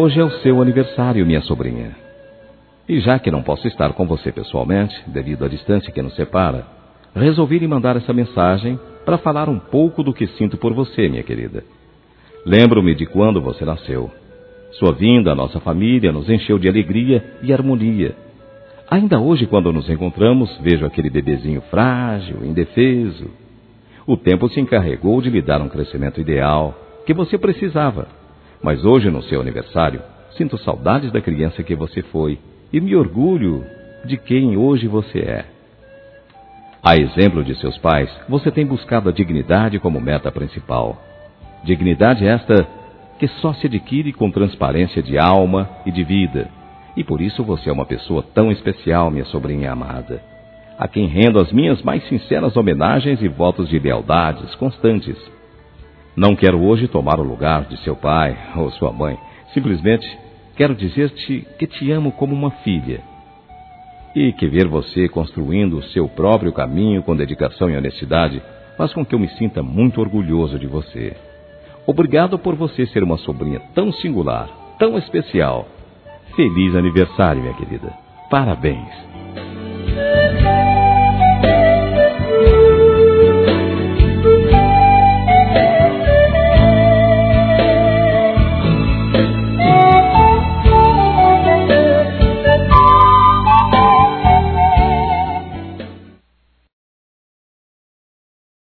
Hoje é o seu aniversário, minha sobrinha. E já que não posso estar com você pessoalmente, devido à distância que nos separa, resolvi lhe mandar essa mensagem para falar um pouco do que sinto por você, minha querida. Lembro-me de quando você nasceu. Sua vinda à nossa família nos encheu de alegria e harmonia. Ainda hoje, quando nos encontramos, vejo aquele bebezinho frágil, indefeso. O tempo se encarregou de lhe dar um crescimento ideal, que você precisava. Mas hoje, no seu aniversário, sinto saudades da criança que você foi e me orgulho de quem hoje você é. A exemplo de seus pais, você tem buscado a dignidade como meta principal. Dignidade esta que só se adquire com transparência de alma e de vida. E por isso você é uma pessoa tão especial, minha sobrinha amada, a quem rendo as minhas mais sinceras homenagens e votos de lealdades constantes. Não quero hoje tomar o lugar de seu pai ou sua mãe. Simplesmente quero dizer-te que te amo como uma filha. E que ver você construindo o seu próprio caminho com dedicação e honestidade faz com que eu me sinta muito orgulhoso de você. Obrigado por você ser uma sobrinha tão singular, tão especial. Feliz aniversário, minha querida. Parabéns.